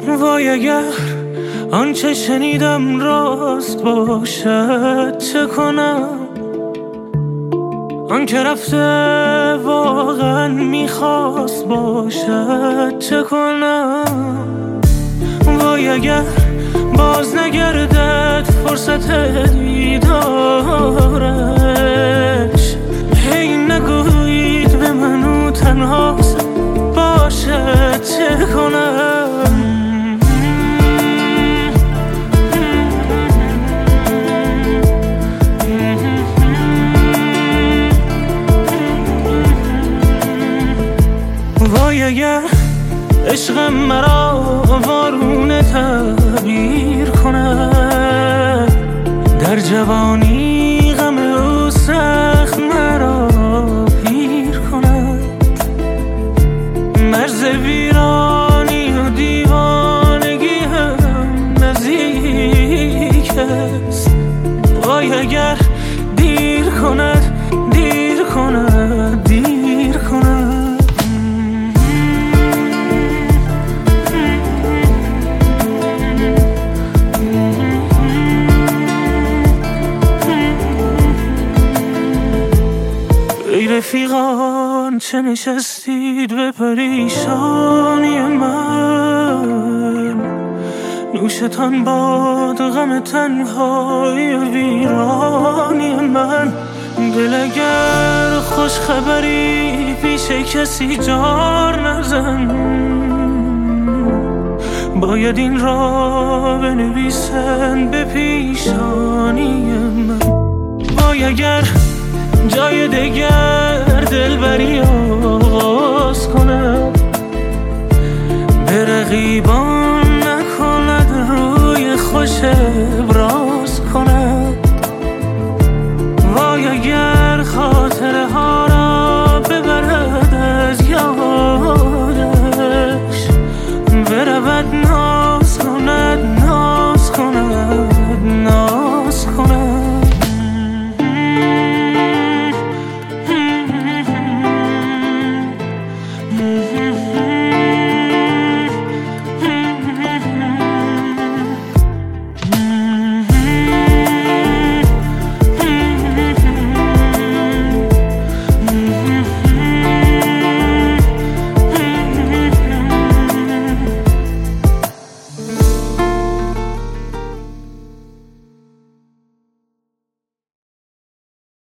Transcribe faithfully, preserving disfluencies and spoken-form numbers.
وای اگر آنچه شنیدم راست باشد چه کنم؟ آن که رفته واقعا میخواست باشد چه کنم؟ وای اگر باز نگردد فرصت دیدارش، هی نگویید به منو تنها باشد چه کنم؟ وای اگر عشقم مرا وارونه تعبیر کند، در جوانی غم او سخت مرا پیر کند. مرز ویرانی و دیوانگی هم نزدیک است. وای اگر دیر کند دیر کند دیر کند. ای رفیقان چه نشستید به پریشانی من، نوشتان باد غم تنهای ویرانی من. دل اگر خوش خبری پیش کسی جار نزن، باید این را بنویسن به پیشانی من. وای اگر جای دگر دلبری